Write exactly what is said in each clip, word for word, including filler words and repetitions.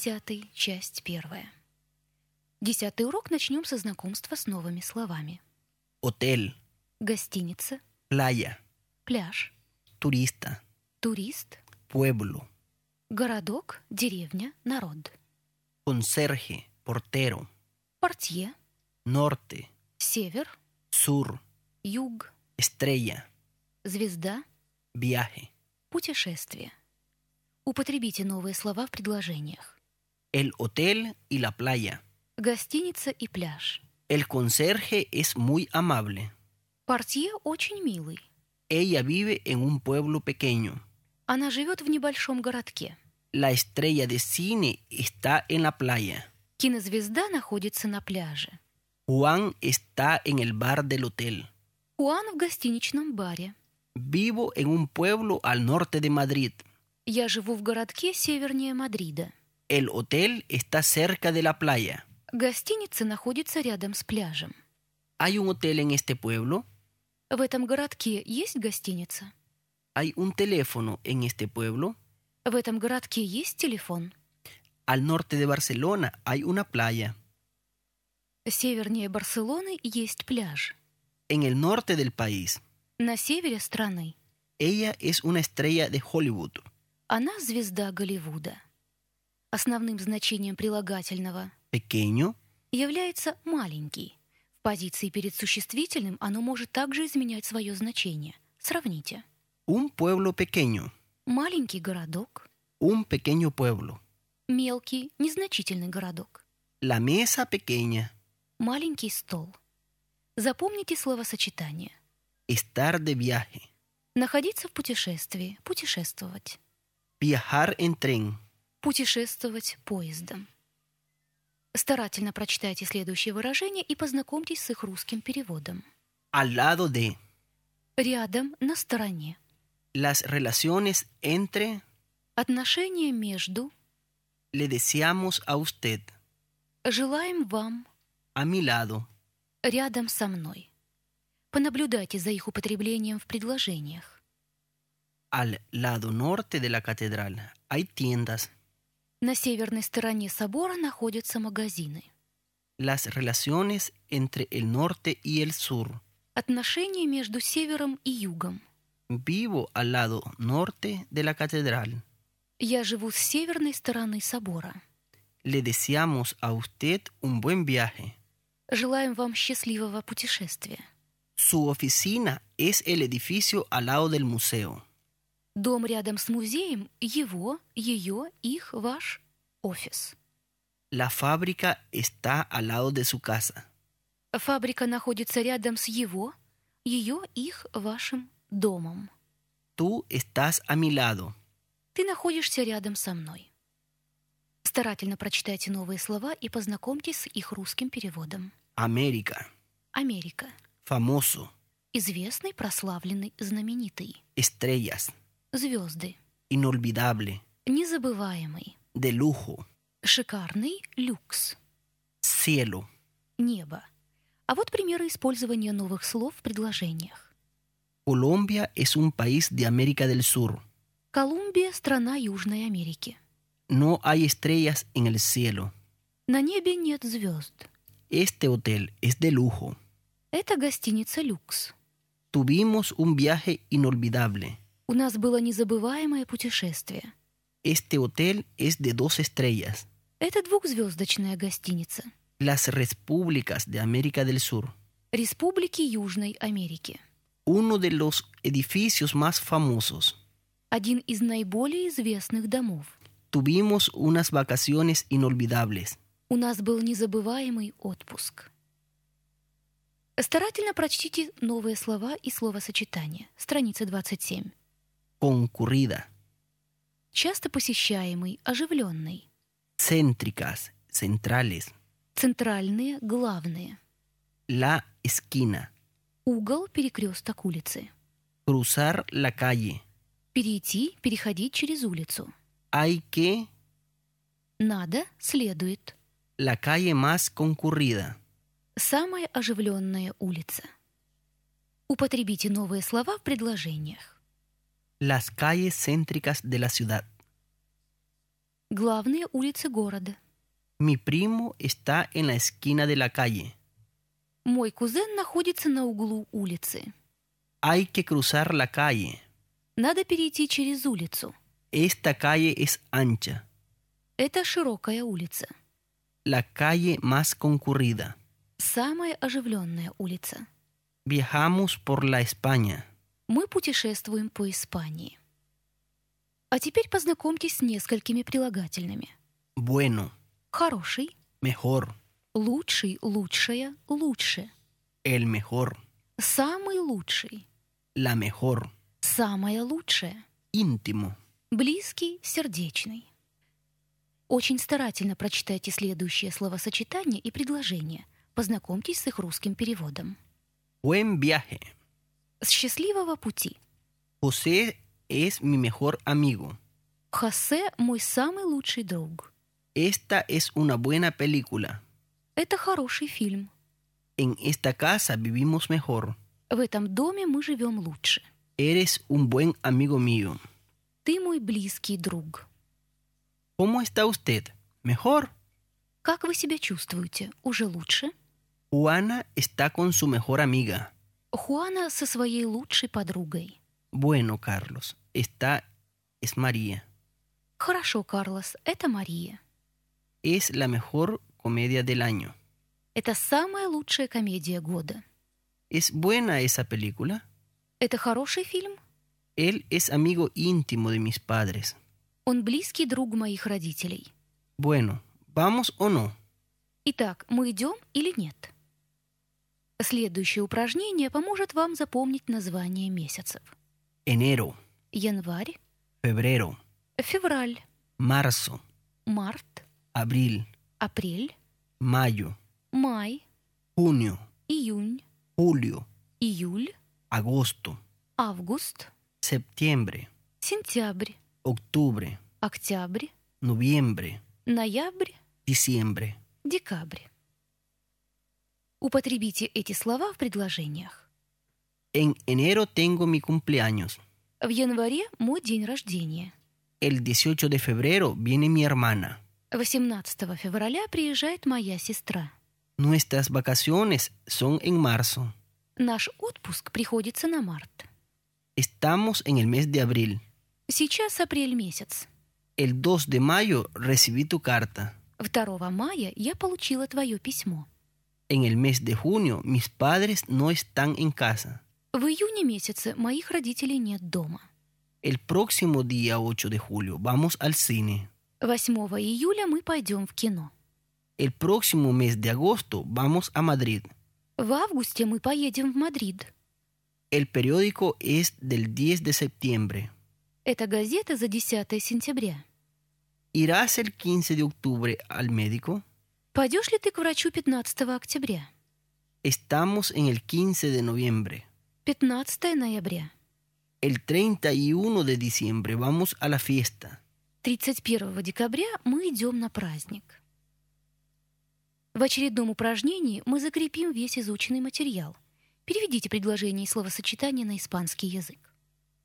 десятый, часть первая. Десятый урок начнем со знакомства с новыми словами. Hotel, Гостиница, playa, пляж, turista, турист, pueblo, городок, деревня, народ, conserje, portero, портье, norte, север, sur, юг, estrella, звезда, viaje. путешествие. Употребите новые слова в предложениях. El hotel y la playa. Гостиница и пляж. El conserje es muy amable. Портье очень милый. Ella vive en un pueblo pequeño. Она живет в небольшом городке. La estrella de cine está en la playa. Кинозвезда находится на пляже. Juan está en el bar del hotel. Хуан в гостиничном баре. Vivo en un pueblo al norte de Madrid. Я живу в городке севернее Мадрида. El hotel está cerca de la playa. Гостиница находится рядом с пляжем. ¿Hay un hotel en este pueblo? В этом городке есть гостиница? ¿Hay un teléfono en este pueblo? В этом городке есть телефон? Al norte de Barcelona hay una playa. Севернее Барселоны есть пляж. En el norte del país. На севере страны. Ella es una estrella de Hollywood. Она звезда Голливуда. Основным значением прилагательного Pequeño, является маленький. В позиции перед существительным оно может также изменять свое значение. Сравните. un pueblo pequeño. Маленький городок, Un pequeño pueblo. мелкий, незначительный городок, La mesa pequeña. маленький стол. Запомните словосочетание. Estar de viaje. Находиться в путешествии, путешествовать. Viajar en tren. Путешествовать поездом. Старательно прочитайте следующие выражения и познакомьтесь с их русским переводом. Al lado de. Рядом, на стороне. Las relaciones entre. Отношения между. Le deseamos a usted. Желаем вам. A mi lado. Рядом со мной. Понаблюдайте за их употреблением в предложениях. Al lado norte de la catedral hay tiendas. На северной стороне собора находятся магазины. Las relaciones entre el norte y el sur. Отношения между севером и югом. Vivo al lado norte de la catedral. Я живу с северной стороны собора. Le deseamos a usted un buen viaje. Желаем вам счастливого путешествия. Su oficina es el edificio al lado del museo. Дом рядом с музеем – его, ее, их, ваш офис. La fábrica está al lado de su casa. Фабрика находится рядом с его, ее, их, вашим домом. Tú estás a mi lado. Ты находишься рядом со мной. Старательно прочитайте новые слова и познакомьтесь с их русским переводом. América. Америка. Famoso. Известный, прославленный, знаменитый. Estrellas. Звезды. Inolvidable. Незабываемый. De lujo. Шикарный, люкс. Cielo. Небо. А вот примеры использования новых слов в предложениях. Colombia es un país de América del Sur. Колумбия – страна Южной Америки. No hay estrellas en el cielo. На небе нет звезд. Este hotel es de lujo. Это гостиница «Люкс». Tuvimos un viaje inolvidable. У нас было незабываемое путешествие. Este hotel es de dos estrellas. Это двухзвездочная гостиница. Las repúblicas de América del Sur. Республики Южной Америки. Uno de los edificios más famosos. Один из наиболее известных домов. Tuvimos unas vacaciones inolvidables. У нас был незабываемый отпуск. Старательно прочтите новые слова и словосочетания. Страница двадцать семь. Concurrida. Часто посещаемый, оживленный. Céntricas, centrales. Центральные, главные. La esquina. Угол, перекресток улицы. Cruzar la calle. Перейти, переходить через улицу. Hay que. Надо, следует. La calle más concurrida. Самая оживленная улица. Употребите новые слова в предложениях. Las calles céntricas de la ciudad. Главные улицы города. Mi primo está en la esquina de la calle. Мой кузен находится на углу улицы. Hay que cruzar la calle. Надо перейти через улицу. Esta calle es ancha. Это широкая улица. La calle más concurrida. Самая оживленная улица. Viajamos por la España. Мы путешествуем по Испании. А теперь познакомьтесь с несколькими прилагательными. Bueno. Хороший. Mejor. Лучший, лучшая, лучше. El mejor. Самый лучший. La mejor. Самая лучшая. Íntimo. Близкий, сердечный. Очень старательно прочитайте следующие словосочетания и предложения. Познакомьтесь с их русским переводом. Buen viaje. С счастливого пути. José es mi mejor amigo. Хосе – мой самый лучший друг. Esta es una buena película. Это хороший фильм. En esta casa vivimos mejor. В этом доме мы живем лучше. Eres un buen amigo mío. Ты мой близкий друг. ¿Cómo está usted? ¿Mejor? Как вы себя чувствуете? Уже лучше? Juana está con su mejor amiga. Хуана со своей лучшей подругой. Bueno, Carlos, esta es María. Хорошо, Карлос, это Мария. Es la mejor comedia del año. Это самая лучшая комедия года. ¿Es buena esa película? Это хороший фильм? Él es amigo íntimo de mis padres. Он близкий друг моих родителей. Bueno, ¿vamos o no? Итак, мы идем или нет? Следующее упражнение поможет вам запомнить названия месяцев. Enero, Январь, febrero, февраль, marzo, март, abril, апрель, mayo, май, junio, июнь, julio, июль, agosto, август, septiembre, сентябрь, octubre, октябрь, noviembre, ноябрь, diciembre. декабрь. Употребите эти слова в предложениях. En enero tengo mi cumpleaños. В январе мой день рождения. El dieciocho de febrero viene mi hermana. восемнадцатого февраля приезжает моя сестра. Nuestras vacaciones son en marzo. Наш отпуск приходится на март. Estamos en el mes de abril. Сейчас апрель месяц. El dos de mayo recibí tu carta. второго мая я получила твое письмо. En el mes de junio mis padres no están en casa. В июне месяце моих родителей нет дома. El próximo día ocho de julio vamos al cine. восьмого июля мы пойдем в кино. El próximo mes de agosto vamos a Madrid. В августе мы поедем в Мадрид. El periódico es del diez de septiembre. Это газета за десятое сентября. ¿Irás el quince de octubre al médico? Пойдешь ли ты к врачу пятнадцатого октября? Estamos en el quince de noviembre. пятнадцатого ноября. El treinta y uno de diciembre vamos a la fiesta. тридцать первого декабря мы идем на праздник. В очередном упражнении мы закрепим весь изученный материал. Переведите предложения и словосочетания на испанский язык.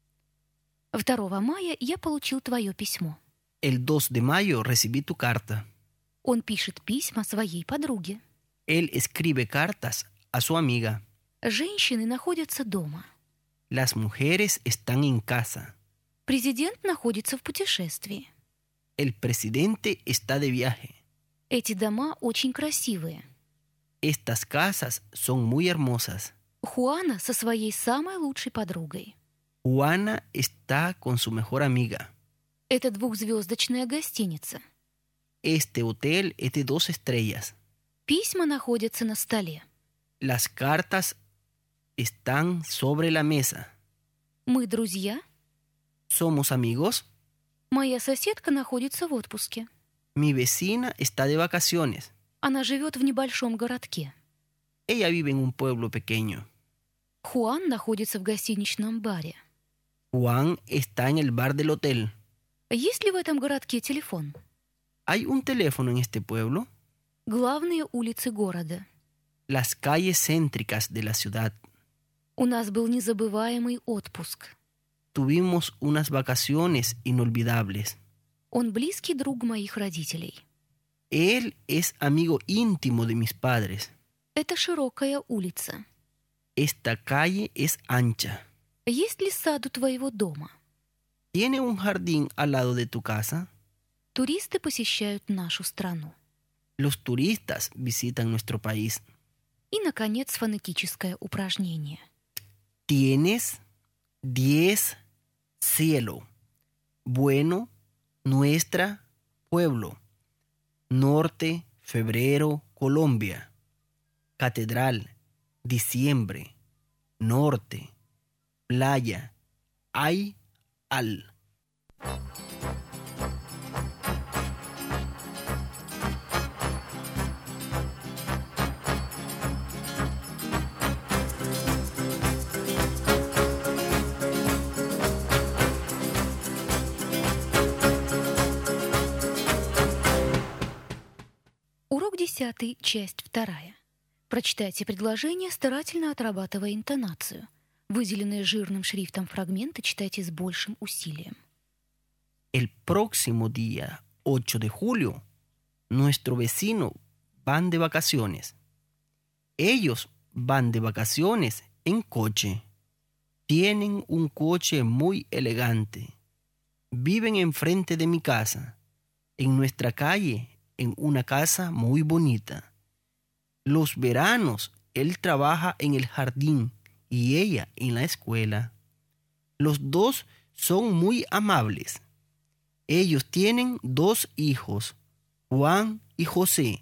второго мая я получил твое письмо. El dos de mayo recibí tu carta. Он пишет письма своей подруге. Él escribe cartas a su amiga. Женщины находятся дома. Las mujeres están en casa. Президент находится в путешествии. El presidente está de viaje. Эти дома очень красивые. Estas casas son muy hermosas. Хуана со своей самой лучшей подругой. Juana está con su mejor amiga. Это двухзвездочная гостиница. Este hotel es de dos estrellas. Письма находятся на столе. Las cartas están sobre la mesa. Мы друзья. ¿Somos amigos? Моя соседка находится в отпуске. Mi vecina está de vacaciones. Она живет в небольшом городке. Ella vive en un pueblo pequeño. Хуан находится в гостиничном баре. Juan está en el bar del hotel. Есть ли в этом городке телефон? ¿Hay un teléfono en este pueblo? Главные улицы города. Las calles céntricas de la ciudad. У нас был незабываемый отпуск. Tuvimos unas vacaciones inolvidables. Он близкий друг моих родителей. Él es amigo íntimo de mis padres. Это широкая улица. Esta calle es ancha. Есть ли сад у твоего дома? ¿Tiene un jardín al lado de tu casa? Туристы посещают нашу страну. Los turistas visitan nuestro país. И, наконец, фонетическое упражнение. Tienes diez cielo. Bueno, nuestra, pueblo. Norte, febrero, Colombia. Catedral, diciembre. Norte, playa. Hay, al. Урок десятый, часть вторая. Прочитайте предложение, старательно отрабатывая интонацию. Выделенные жирным шрифтом фрагменты читайте с большим усилием. El próximo día, ocho de julio, nuestro vecino van de vacaciones. Ellos van de vacaciones en coche. Tienen un coche muy elegante. Viven enfrente de mi casa, en nuestra calle, en una casa muy bonita. Los veranos él trabaja en el jardín y ella en la escuela. Los dos son muy amables. Ellos tienen dos hijos, Juan y José.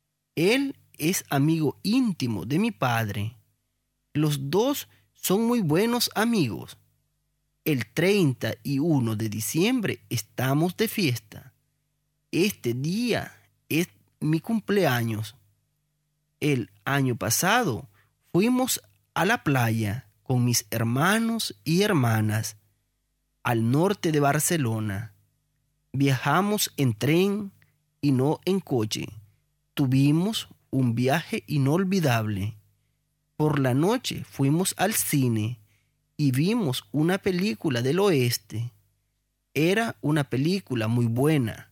Él es amigo íntimo de mi padre. Los dos son muy buenos amigos. El treinta y uno de diciembre estamos de fiesta. Este día es mi cumpleaños. El año pasado fuimos a la playa con mis hermanos y hermanas al norte de Barcelona. Viajamos en tren y no en coche. Tuvimos un viaje inolvidable. Por la noche fuimos al cine y vimos una película del oeste. Era una película muy buena.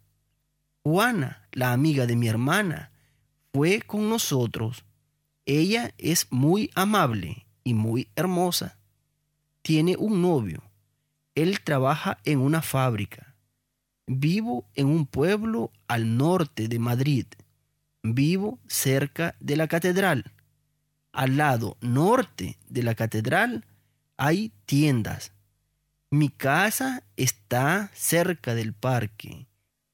Juana, la amiga de mi hermana, fue con nosotros. Ella es muy amable y muy hermosa. Tiene un novio. Él trabaja en una fábrica. Vivo en un pueblo al norte de Madrid. Vivo cerca de la catedral. Al lado norte de la catedral hay tiendas. Mi casa está cerca del parque.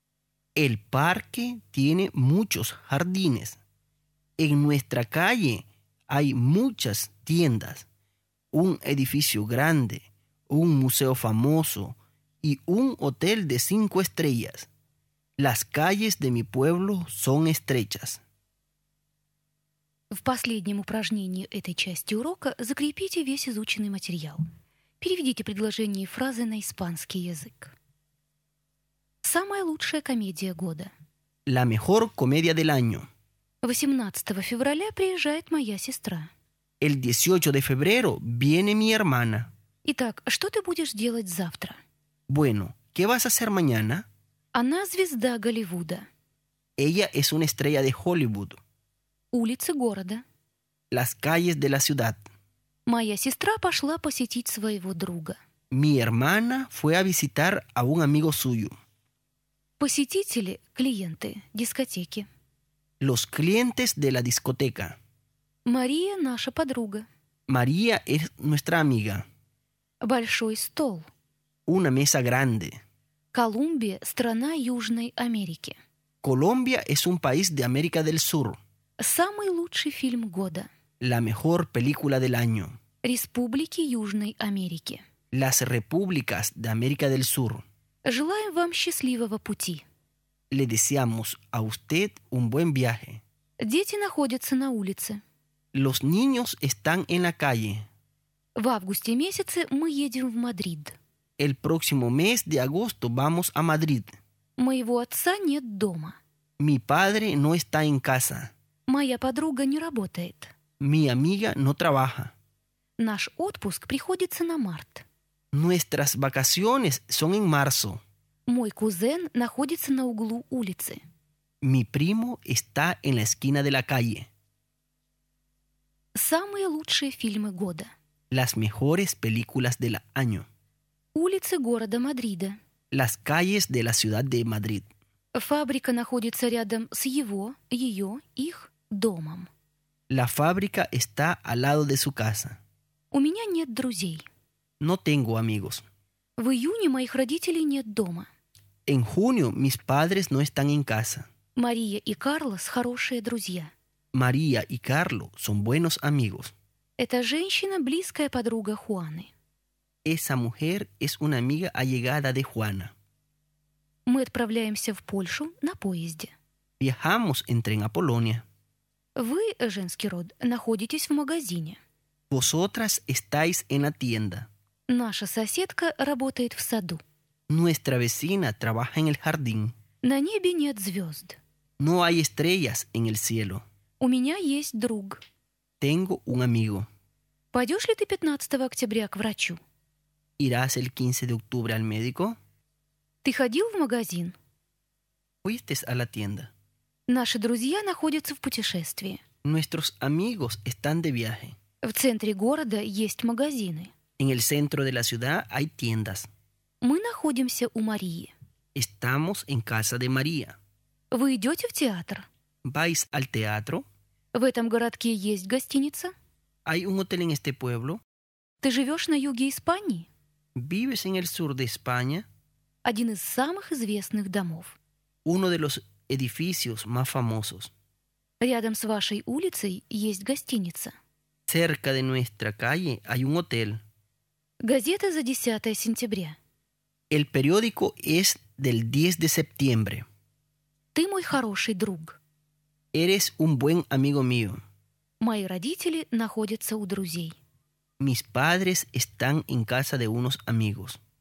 El parque tiene muchos jardines. En nuestra calle hay muchas tiendas, un edificio grande, un museo famoso y un hotel de cinco estrellas. Las calles de mi pueblo son estrechas. В последнем упражнении этой части урока закрепите весь изученный материал. Переведите предложения и фразы на испанский язык. Самая лучшая комедия года. La mejor comedia del año. восемнадцатого февраля приезжает моя сестра. El dieciocho de febrero viene mi hermana. Итак, что ты будешь делать завтра? Bueno, ¿qué vas a hacer mañana? Она звезда Голливуда. Ella es una estrella de Hollywood. Улицы города. Las calles de la ciudad. Моя сестра пошла посетить своего друга. Mi hermana fue a visitar a un amigo suyo. Посетители, клиенты, дискотеки. Los clientes de la discoteca. Мария наша подруга. María es nuestra amiga. Большой стол. Una mesa grande. Колумбия – страна Южной Америки. Colombia es un país de América del Sur. Самый лучший фильм года. La mejor película del año. Республики Южной Америки. Las repúblicas de América del Sur. Желаем вам счастливого пути. Le deseamos a usted un buen viaje. Дети находятся на улице. Los niños están en la calle. В августе месяце мы едем в Мадрид. El próximo mes de agosto vamos a Madrid. Моего отца нет дома. Mi padre no está en casa. Моя подруга не работает. Mi amiga no trabaja. Наш отпуск приходится на март. Nuestras vacaciones son en marzo. Мой кузен находится на углу улицы. Mi primo está en la esquina de la calle. Самые лучшие фильмы года. Las mejores películas del año. Улицы города Мадрида. Las calles de la ciudad de Madrid. Фабрика находится рядом с его, ее, их домом. La fábrica está al lado de su casa. У меня нет друзей. No tengo amigos. В июне моих родителей нет дома. En junio mis padres no están en casa. Мария и Карлос хорошие друзья. María y Carlos son buenos amigos. Эта женщина близкая подруга Хуаны. Esa mujer es una amiga allegada de Juana. Мы отправляемся в Польшу на поезде. Viajamos en tren a Polonia. Вы, женский род, находитесь в магазине. Vosotras estáis en la tienda. Наша соседка работает в саду. Nuestra vecina trabaja en el jardín. На небе нет звезд. No hay estrellas en el cielo. У меня есть друг. Tengo un amigo. Пойдешь ли ты пятнадцатого октября к врачу? ¿Irás el quince de octubre al médico? Ты ходил в магазин? ¿Fuiste a la tienda? Наши друзья находятся в путешествии. Nuestros amigos están de viaje. В центре города есть магазины. En el centro de la ciudad hay tiendas. Мы находимся у Марии. Estamos en casa de María. Вы идете в театр? ¿Vais al teatro? В этом городке есть гостиница? ¿Hay un hotel en este pueblo? Ты живешь на юге Испании? ¿Vives en el sur de España? Один из самых известных домов. Uno de los edificios más famosos. Рядом с вашей улицей есть гостиница. Cerca de nuestra calle hay un hotel. Газета за десятое сентября. El periódico es del diez de septiembre. Ты мой хороший друг. Eres un buen amigo mío. Мои родители находятся у друзей. Mis padres están en casa de unos amigos.